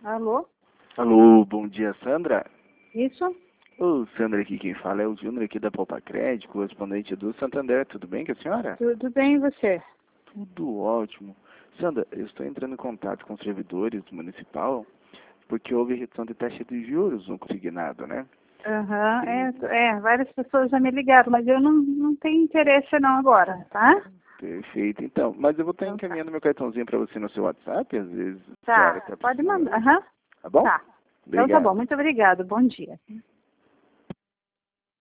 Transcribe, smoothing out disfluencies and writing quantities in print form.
Alô? Alô, bom dia, Sandra. Isso? Ô, Sandra, aqui quem fala é o Júnior aqui da Poupa Crédito, correspondente do Santander. Tudo bem com a senhora? Tudo bem e você? Tudo ótimo. Sandra, eu estou entrando em contato com os servidores do municipal porque houve redução de taxa de juros no consignado, né? Aham, várias pessoas já me ligaram, mas eu não tenho interesse não agora, tá? Perfeito, então. Mas eu vou estar Então tá. encaminhando meu cartãozinho para você no seu WhatsApp, às vezes a senhora Tá, está pode precisando. mandar. Aham, Tá bom? tá. Então tá Obrigado. bom, muito obrigado, bom dia.